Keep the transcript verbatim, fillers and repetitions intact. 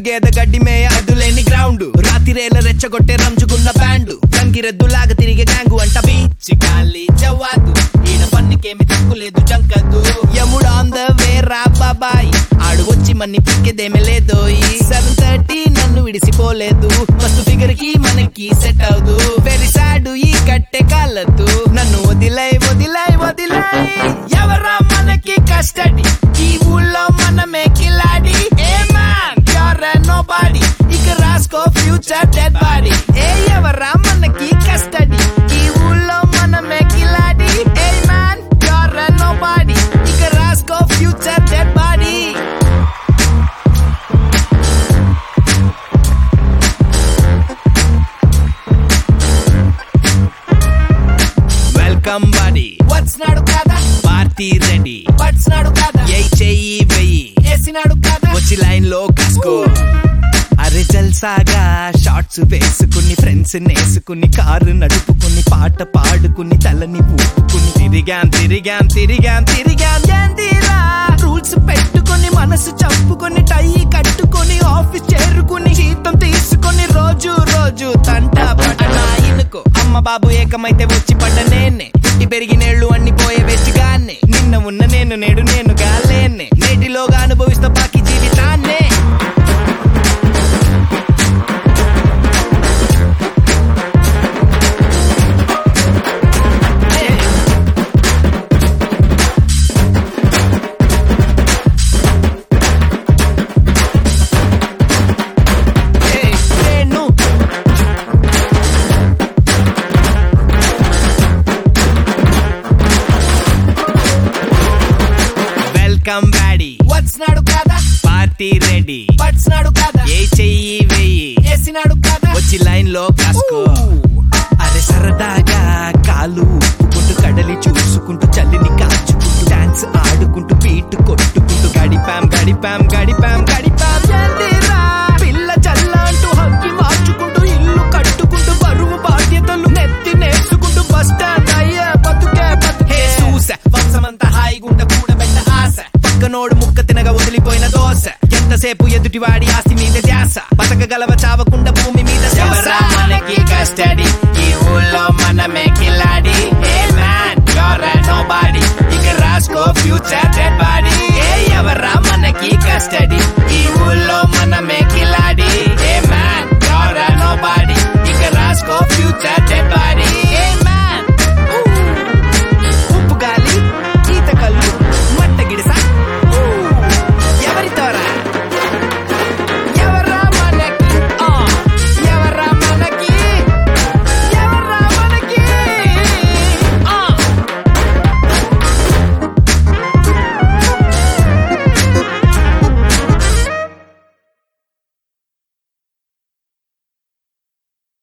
గేద గడ్డి మేయ అడ్డులేని గ్రౌండ్ రాతిరేల రెచ్చగొట్టే రంజుకున్న బ్యాండ్ గంగిరెద్దులాగా తిరిగే గ్యాంగు అంట బీచ్ గాలి జవాదు ఈయన పన్నికేమి తక్కులేదు జంకదు యముడు ఆన్ ద వే రా బాబాయ్ ఆడు వచ్చి మన్ని పిక్కేదేమే లేదోయ్ సెవెన్ థర్టీ నన్ను విడిసిపోలేదు మస్తు ఫిగర్ కి మనకి సెట్ అవదు వెరీ సాడ్ ఈ కట్టె కాలదు నన్ను వదిలై వదిలై వదిలై ఎవరా మనకి కస్టడీ ఈ ఊళ్ళో మనమే కిలాడి ఏ మ్యాన్ యూర్ నోబాడీ ఇక రాస్కో ఫ్యూచర్ డెడ్ బాడీ ఏ ఎవరా మనకి కస్టడీ ఈ ఊళ్ళో మనమే కిలాడి ఏ మ్యాన్ యూర్ నోబాడీ ఇక రాస్కో future dead body welcome body what's నాడు కదా పార్టీ రెడీ వాట్స్ నాడు కదా ఏ చెయ్యి వెయ్యి వేసినాడు కదా వచ్చి లైన్ లో కాసుకో అరే జల్సాగా షార్ట్స్ వేసుకుని ఫ్రెండ్స్ నేసుకుని కారు నడుపుకుని పాట పాడుకుని తలని ఊపుకుని తిరిగాం తిరిగాం తిరిగాం తిరిగాం ఏందిరా రూల్స్ పెట్టుకుని మనసు చంపుకొని టై కట్టుకుని ఆఫీస్ చేరుకుని జీతం తీసుకుని రోజు రోజు తంట పడనా ఇనుకో అమ్మ బాబు ఏకమైతే వచ్చి పడ్డ నేనే పుట్టి పెరిగినేళ్లు అన్ని పోయే వెచ్చిగానే నిన్న ఉన్న నేను నేడు నేను గాలేనే నేటిలోగా అనుభవిస్తా బాకీ జీవితాన్నే వెల్కమ్ బ్యాడీ వాట్స్ నాడు కదా పార్టీ రెడీ వాట్స్ నాడు కదా ఏ చెయ్యి వెయ్యి వేసినాడు కదా వచ్చి లైన్ లో కాసుకో అరే సరదాగా కాలు ఊపుకుంటూ కడలి చూసుకుంటూ చల్లిని కాచుకుంటూ డాన్స్ ఆడుకుంటూ బీట్ కొట్టుకుంటూ గడిపాం గడిపాం గడిపాం గడిపాం పిల్ల చల్లంటూ హక్కి మార్చుకుంటూ ఇల్లు కట్టుకుంటూ బరువు బాధ్యతలు నెత్తి నేర్చుకుంటూ బస్ స్టాండ్ అయ్యే బతుకే బతుకే చూసా వంశమంతా హాయిగుండ కూడబెట్ట ఆశ పక్కనోడు ముక్క తినగా వదిలిపోయిన దోశ ఎంతసేపు ఎదుటివాడి ఆస్తి మీద ధ్యాస బతకగలవ చావకుండా భూమి మీద మనకి కస్టడీ ఈ ఊళ్ళో మనమే కిలాడి ఏ మ్యాన్ యూర్ నోబాడీ ఇక రాస్కో ఫ్యూచర్ డెడ్ బాడీ ఏ ఎవరా మనకి కస్టడీ ఈ ఊళ్ళో